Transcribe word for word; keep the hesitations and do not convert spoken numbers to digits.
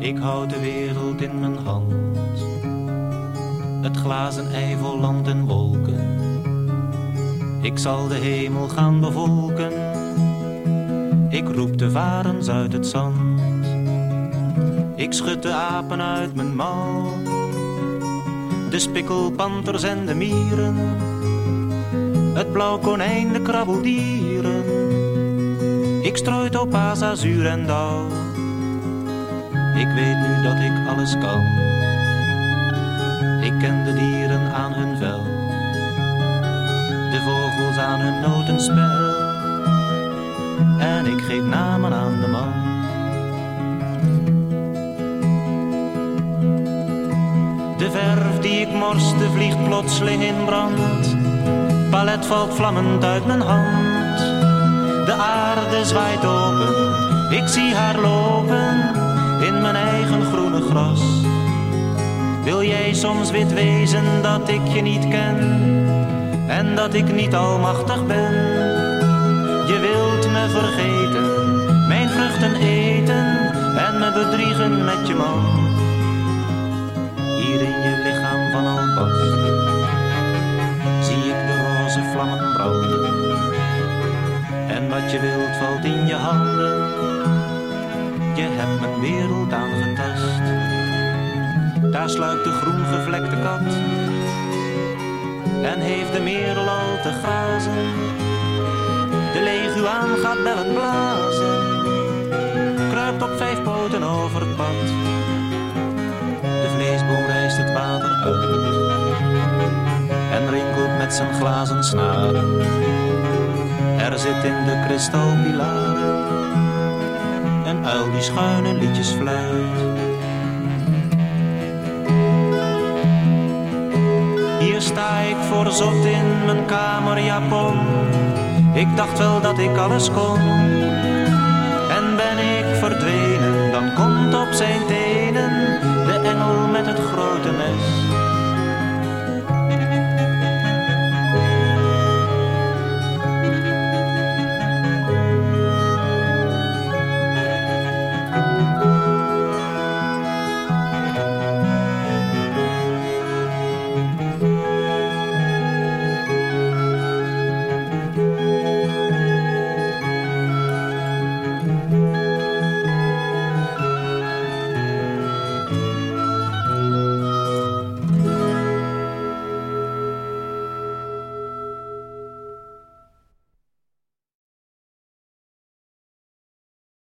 Ik houd de wereld in mijn hand, het glazen ei vol land en wolken. Ik zal de hemel gaan bevolken, ik roep de varens uit het zand. Ik schud de apen uit mijn mouw, de spikkelpanters en de mieren, het blauw konijn, de krabbeldieren. Ik strooi topaas, azuur en dauw. Ik weet nu dat ik alles kan. Ik ken de dieren aan hun vel, de vogels aan hun notenspel. En ik geef namen aan de man. De verf die ik morste vliegt plotseling in brand. Palet valt vlammend uit mijn hand. De aarde zwaait open, ik zie haar lopen in mijn eigen groene gras. Wil jij soms wit wezen dat ik je niet ken en dat ik niet almachtig ben? Je wilt me vergeten, mijn vruchten eten en me bedriegen met je man. Hier in je lichaam van albast zie ik de roze vlammen branden. En wat je wilt valt in je handen. Je hebt mijn wereld aangetast. Daar sluipt de groen gevlekte kat en heeft de merel al te grazen. De leguaan gaat bellen blazen, kruipt op vijf poten over het pad. De vleesboom rijst het water uit en rinkelt met zijn glazen snaren. Er zit in de kristalpilaren een uil die schuine liedjes fluit. Hier sta ik voor zot in mijn kamerjapon. Ik dacht wel dat ik alles kon. En ben ik verdwenen, dan komt op zijn tenen de engel met het grote mes.